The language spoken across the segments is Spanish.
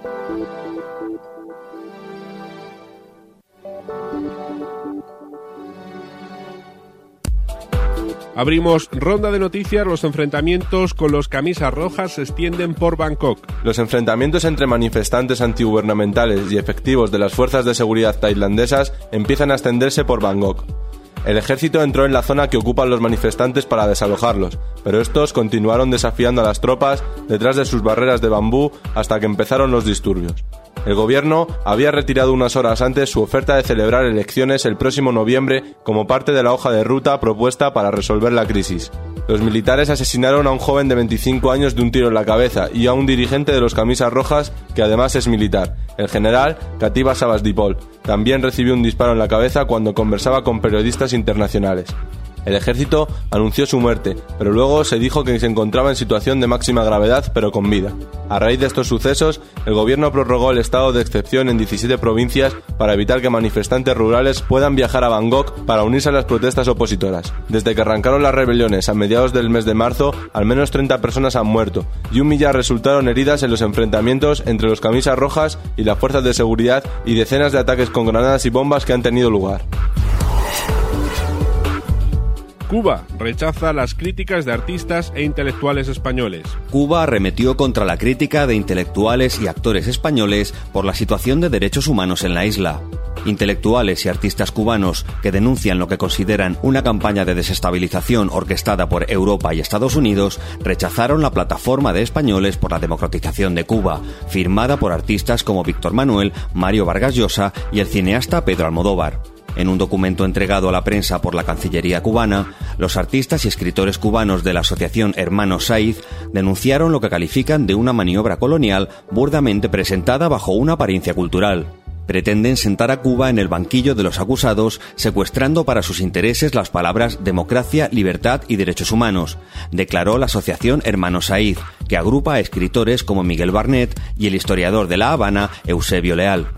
Abrimos ronda de noticias. Los enfrentamientos con los camisas rojas se extienden por Bangkok. Los enfrentamientos entre manifestantes antigubernamentales y efectivos de las fuerzas de seguridad tailandesas empiezan a extenderse por Bangkok. El ejército entró en la zona que ocupan los manifestantes para desalojarlos, pero estos continuaron desafiando a las tropas detrás de sus barreras de bambú hasta que empezaron los disturbios. El gobierno había retirado unas horas antes su oferta de celebrar elecciones el próximo noviembre como parte de la hoja de ruta propuesta para resolver la crisis. Los militares asesinaron a un joven de 25 años de un tiro en la cabeza y a un dirigente de los camisas rojas que además es militar, el general Katiba Sabasdipol. También recibió un disparo en la cabeza cuando conversaba con periodistas internacionales. El ejército anunció su muerte, pero luego se dijo que se encontraba en situación de máxima gravedad, pero con vida. A raíz de estos sucesos, el gobierno prorrogó el estado de excepción en 17 provincias para evitar que manifestantes rurales puedan viajar a Bangkok para unirse a las protestas opositoras. Desde que arrancaron las rebeliones a mediados del mes de marzo, al menos 30 personas han muerto y 1 millar resultaron heridas en los enfrentamientos entre los camisas rojas y las fuerzas de seguridad y decenas de ataques con granadas y bombas que han tenido lugar. Cuba rechaza las críticas de artistas e intelectuales españoles. Cuba arremetió contra la crítica de intelectuales y actores españoles por la situación de derechos humanos en la isla. Intelectuales y artistas cubanos que denuncian lo que consideran una campaña de desestabilización orquestada por Europa y Estados Unidos rechazaron la Plataforma de Españoles por la Democratización de Cuba, firmada por artistas como Víctor Manuel, Mario Vargas Llosa y el cineasta Pedro Almodóvar. En un documento entregado a la prensa por la Cancillería cubana, los artistas y escritores cubanos de la asociación Hermanos Saiz denunciaron lo que califican de una maniobra colonial burdamente presentada bajo una apariencia cultural. Pretenden sentar a Cuba en el banquillo de los acusados, secuestrando para sus intereses las palabras democracia, libertad y derechos humanos, declaró la asociación Hermanos Saiz, que agrupa a escritores como Miguel Barnet y el historiador de La Habana, Eusebio Leal.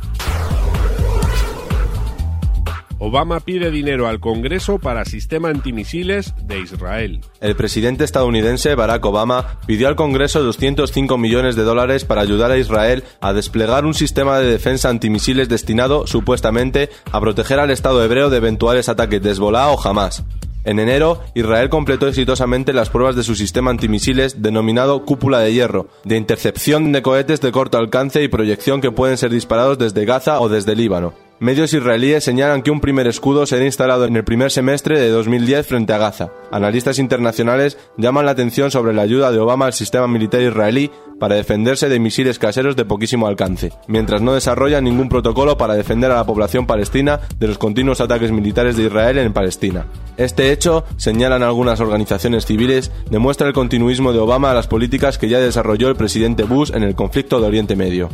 Obama pide dinero al Congreso para sistema antimisiles de Israel. El presidente estadounidense Barack Obama pidió al Congreso $205 millones para ayudar a Israel a desplegar un sistema de defensa antimisiles destinado, supuestamente, a proteger al Estado hebreo de eventuales ataques de Hezbolá o Hamas. En enero, Israel completó exitosamente las pruebas de su sistema antimisiles denominado Cúpula de Hierro, de intercepción de cohetes de corto alcance y proyección que pueden ser disparados desde Gaza o desde Líbano. Medios israelíes señalan que un primer escudo será instalado en el primer semestre de 2010 frente a Gaza. Analistas internacionales llaman la atención sobre la ayuda de Obama al sistema militar israelí para defenderse de misiles caseros de poquísimo alcance, mientras no desarrolla ningún protocolo para defender a la población palestina de los continuos ataques militares de Israel en Palestina. Este hecho, señalan algunas organizaciones civiles, demuestra el continuismo de Obama a las políticas que ya desarrolló el presidente Bush en el conflicto de Oriente Medio.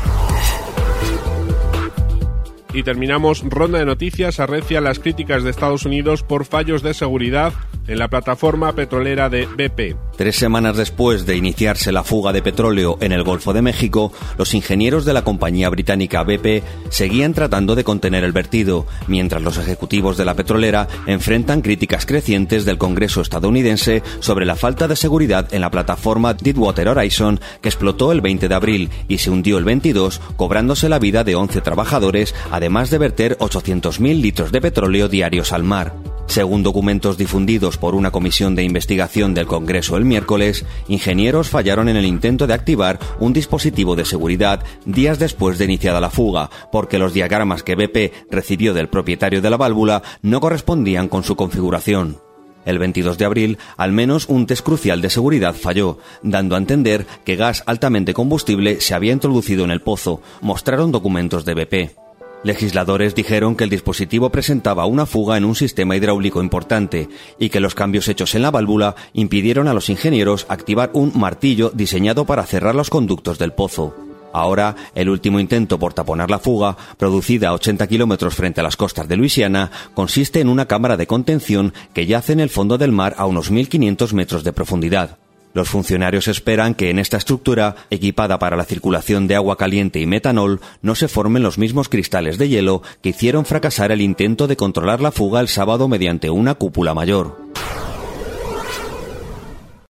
Y terminamos ronda de noticias. Arrecian las críticas de Estados Unidos por fallos de seguridad en la plataforma petrolera de BP. 3 semanas después de iniciarse la fuga de petróleo en el Golfo de México, los ingenieros de la compañía británica BP seguían tratando de contener el vertido, mientras los ejecutivos de la petrolera enfrentan críticas crecientes del Congreso estadounidense sobre la falta de seguridad en la plataforma Deepwater Horizon, que explotó el 20 de abril y se hundió el 22, cobrándose la vida de 11 trabajadores, además de verter 800.000 litros de petróleo diarios al mar. Según documentos difundidos por una comisión de investigación del Congreso el miércoles, ingenieros fallaron en el intento de activar un dispositivo de seguridad días después de iniciada la fuga, porque los diagramas que BP recibió del propietario de la válvula no correspondían con su configuración. El 22 de abril, al menos un test crucial de seguridad falló, dando a entender que gas altamente combustible se había introducido en el pozo, mostraron documentos de BP. Legisladores dijeron que el dispositivo presentaba una fuga en un sistema hidráulico importante y que los cambios hechos en la válvula impidieron a los ingenieros activar un martillo diseñado para cerrar los conductos del pozo. Ahora, el último intento por taponar la fuga, producida a 80 kilómetros frente a las costas de Luisiana, consiste en una cámara de contención que yace en el fondo del mar a unos 1.500 metros de profundidad. Los funcionarios esperan que en esta estructura, equipada para la circulación de agua caliente y metanol, no se formen los mismos cristales de hielo que hicieron fracasar el intento de controlar la fuga el sábado mediante una cúpula mayor.